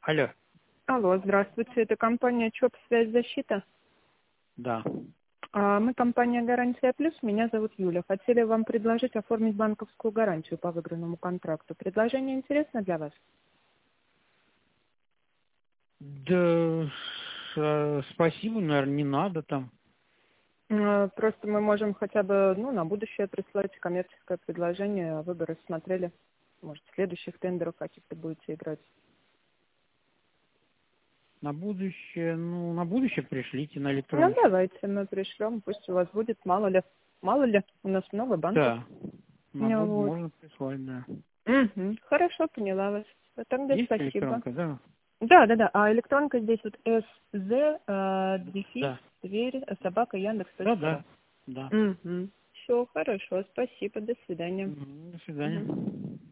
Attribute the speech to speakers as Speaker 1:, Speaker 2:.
Speaker 1: Алло.
Speaker 2: Алло, здравствуйте. Это компания ЧОП «Связь защита».
Speaker 1: Да.
Speaker 2: Мы компания «Гарантия Плюс». Меня зовут Юля. Хотели вам предложить оформить банковскую гарантию по выигранному контракту. Предложение интересно для вас?
Speaker 1: Да, спасибо, наверное, не надо там.
Speaker 2: Просто мы можем хотя бы на будущее прислать коммерческое предложение, а вы бы рассмотрели. Может, в следующих тендерах каких-то будете играть.
Speaker 1: На будущее пришлите на
Speaker 2: Ну,
Speaker 1: электроночку.
Speaker 2: давайте мы пришлем. Пусть у вас будет, мало ли, у нас много банков.
Speaker 1: Да.
Speaker 2: Вот.
Speaker 1: Можно прислать, да.
Speaker 2: Хорошо, поняла вас. Тогда
Speaker 1: Есть
Speaker 2: спасибо.
Speaker 1: электронка, да?
Speaker 2: Да. А электронка здесь вот СЗ, дефис,
Speaker 1: Да.
Speaker 2: дверь, собака,
Speaker 1: Да,
Speaker 2: Яндекс.ру.
Speaker 1: да. Да.
Speaker 2: Все, хорошо, спасибо, до свидания.
Speaker 1: До
Speaker 2: Мгм.
Speaker 1: свидания.